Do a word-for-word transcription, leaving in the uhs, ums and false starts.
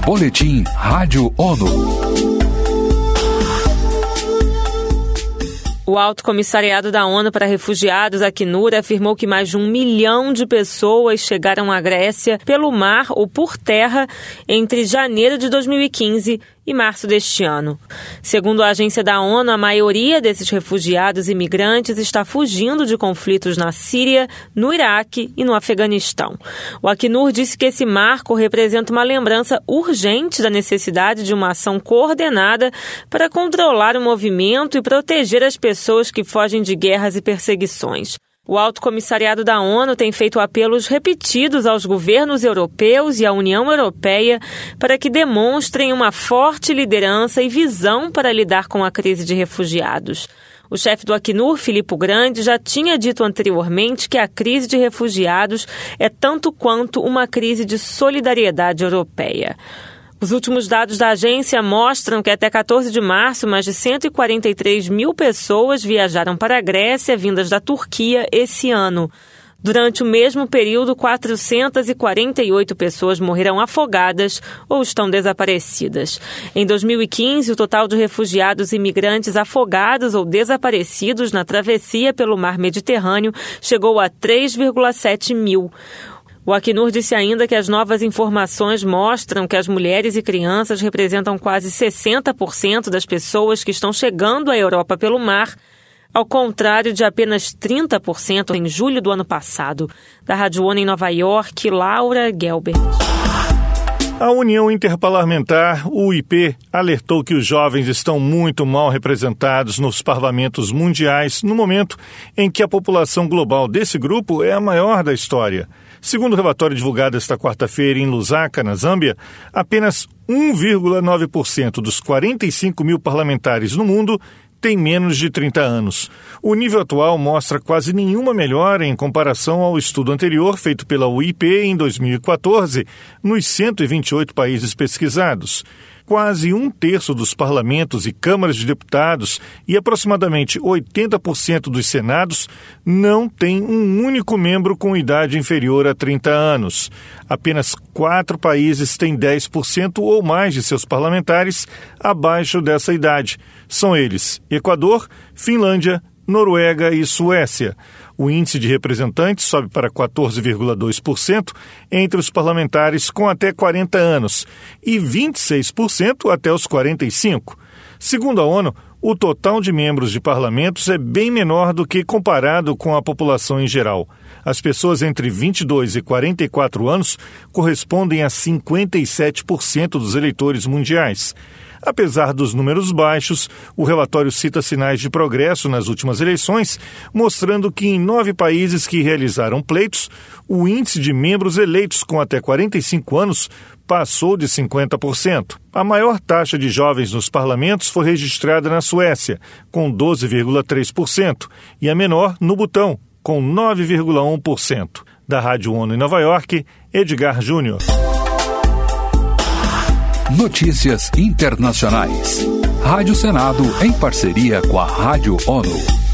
Boletim Rádio ONU. O Alto Comissariado da ONU para Refugiados, Acnur, afirmou que mais de um milhão de pessoas chegaram à Grécia pelo mar ou por terra entre janeiro de dois mil e quinze e março deste ano. Segundo a agência da ONU, a maioria desses refugiados e imigrantes está fugindo de conflitos na Síria, no Iraque e no Afeganistão. O Acnur disse que esse marco representa uma lembrança urgente da necessidade de uma ação coordenada para controlar o movimento e proteger as pessoas que fogem de guerras e perseguições. O Alto Comissariado da ONU tem feito apelos repetidos aos governos europeus e à União Europeia para que demonstrem uma forte liderança e visão para lidar com a crise de refugiados. O chefe do Acnur, Filippo Grandi, já tinha dito anteriormente que a crise de refugiados é tanto quanto uma crise de solidariedade europeia. Os últimos dados da agência mostram que até quatorze de março, mais de cento e quarenta e três mil pessoas viajaram para a Grécia, vindas da Turquia, esse ano. Durante o mesmo período, quatrocentas e quarenta e oito pessoas morreram afogadas ou estão desaparecidas. Em dois mil e quinze, o total de refugiados e imigrantes afogados ou desaparecidos na travessia pelo mar Mediterrâneo chegou a três vírgula sete mil. O Acnur disse ainda que as novas informações mostram que as mulheres e crianças representam quase sessenta por cento das pessoas que estão chegando à Europa pelo mar, ao contrário de apenas trinta por cento em julho do ano passado. Da Rádio ONU em Nova York, Laura Gelbert. A União Interparlamentar, o U I P, alertou que os jovens estão muito mal representados nos parlamentos mundiais no momento em que a população global desse grupo é a maior da história. Segundo o relatório divulgado esta quarta-feira em Lusaka, na Zâmbia, apenas um vírgula nove por cento dos quarenta e cinco mil parlamentares no mundo tem menos de trinta anos. O nível atual mostra quase nenhuma melhora em comparação ao estudo anterior feito pela U I P em dois mil e quatorze, nos cento e vinte e oito países pesquisados. Quase um terço dos parlamentos e câmaras de deputados e aproximadamente oitenta por cento dos senados não tem um único membro com idade inferior a trinta anos. Apenas quatro países têm dez por cento ou mais de seus parlamentares abaixo dessa idade. São eles Equador, Finlândia, Noruega e Suécia. O índice de representantes sobe para quatorze vírgula dois por cento entre os parlamentares com até quarenta anos e vinte e seis por cento até os quarenta e cinco. Segundo a ONU, o total de membros de parlamentos é bem menor do que comparado com a população em geral. As pessoas entre vinte e dois e quarenta e quatro anos correspondem a cinquenta e sete por cento dos eleitores mundiais. Apesar dos números baixos, o relatório cita sinais de progresso nas últimas eleições, mostrando que em nove países que realizaram pleitos, o índice de membros eleitos com até quarenta e cinco anos passou de cinquenta por cento. A maior taxa de jovens nos parlamentos foi registrada na Suécia, com doze vírgula três por cento, e a menor no Butão, com nove vírgula um por cento. Da Rádio ONU em Nova York, Edgar Júnior. Notícias internacionais. Rádio Senado em parceria com a Rádio ONU.